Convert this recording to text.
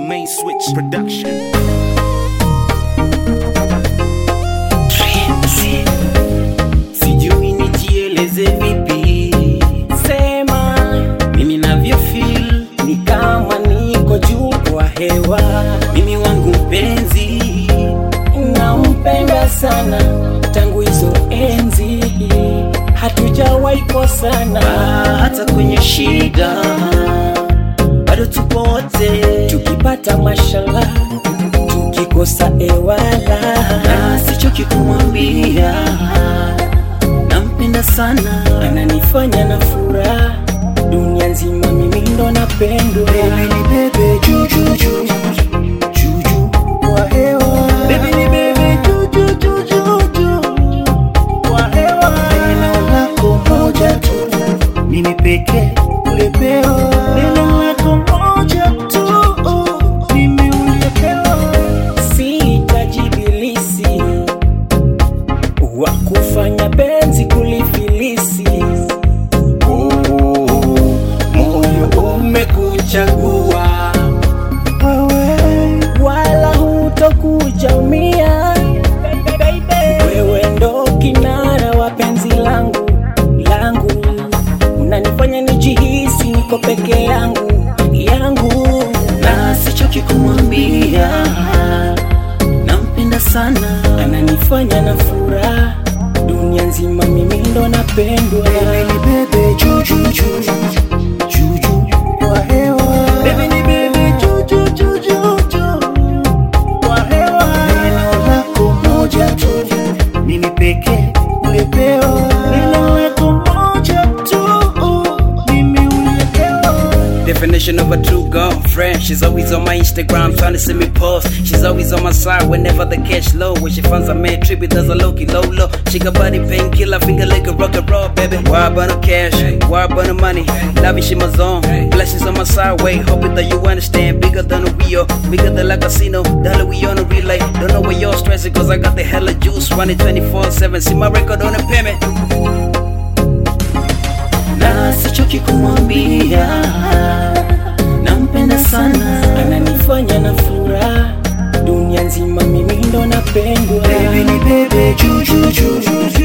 Main Switch Production. Sijui nijieleze vipi, Sema mimi navyo feel ni kama niko juu kwa hewa. mimi wangu mpenzi, Nampenda sana tangu hizo enzi, hatujawahi kosana. hata kwenye shida bado tupo wote, Tukipata mashallah, tukikosa ewala. na sichoki kumwambia nampenda sana. Ananifanya na furaha, dunia nzima mimi ndo napendwa. Baby ni bebe juu juu juu juu juu Kwa hewa baby ni bebe juu juu juu juu juu kwa hewa, neno lako moja tu mimi pekee ulipewa, neno lako moja tu mimi ulipewa. sitajibilisi wa kufanya penzi kulifilisi. Moyo umekuchagua wewe, Wala hutokuja umia, wewe ndo kinara wa penzi langu. Unanifanya nijihisi niko peke yangu. na sichoki kumwambia nampenda sana. Ananifanya na furaha, dunia nzima mimi ndo napendwa. Baby ni bebe juu juu juu juu juu Kwa hewa baby ni bebe juu juu juu juu juu kwa hewa, neno lako moja tu mimi pekee ulipewa, neno lako moja tu mimi ulipewa. Definition of a true girlfriend. She's always on my Instagram trying to see me post. She's always on my side whenever the cash low. When she finds a man tribute does a low-key low. She got body painkiller, finger like a rock and roll, baby. Why about no cash? Why about no money? Love she my zone. Blessings on my side, wait, hoping that you understand. Bigger than a Rio, bigger than la casino. Dollar we on a relay. Don't know where you're stressing cause I got the hella juice. Running 24/7, see my record on the payment. Na sichoki kumwambia nampenda sana. ananifanya na furaha, dunia nzima mimi ndo napendwa. Baby ni bebe juu juu juu juu